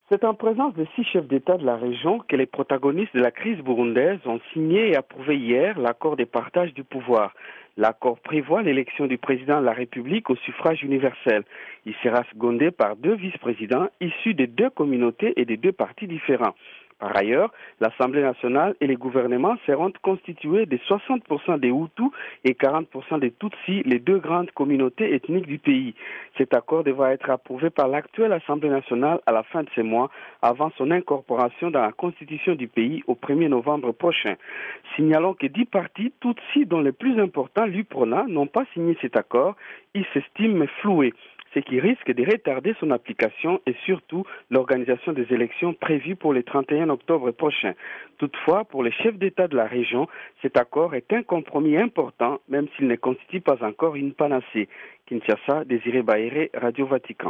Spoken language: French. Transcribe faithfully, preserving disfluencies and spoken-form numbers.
C'est en présence de six chefs d'État de la région que les protagonistes de la crise burundaise ont signé et approuvé hier l'accord de partage du pouvoir. L'accord prévoit l'élection du président de la République au suffrage universel. Il sera secondé par deux vice-présidents issus des deux communautés et des deux partis différents. Par ailleurs, l'Assemblée nationale et les gouvernements seront constitués de soixante pour cent des Hutus et quarante pour cent des Tutsis, les deux grandes communautés ethniques du pays. Cet accord devra être approuvé par l'actuelle Assemblée nationale à la fin de ce mois, avant son incorporation dans la Constitution du pays au premier novembre prochain. Signalons que dix partis Tutsis, dont les plus importants, l'U P R O N A, n'ont pas signé cet accord. Ils s'estiment floués, ce qui risque de retarder son application et surtout l'organisation des élections prévues pour le trente et un octobre prochain. Toutefois, pour les chefs d'État de la région, cet accord est un compromis important, même s'il ne constitue pas encore une panacée. Kinshasa, Désiré Baéré, Radio Vatican.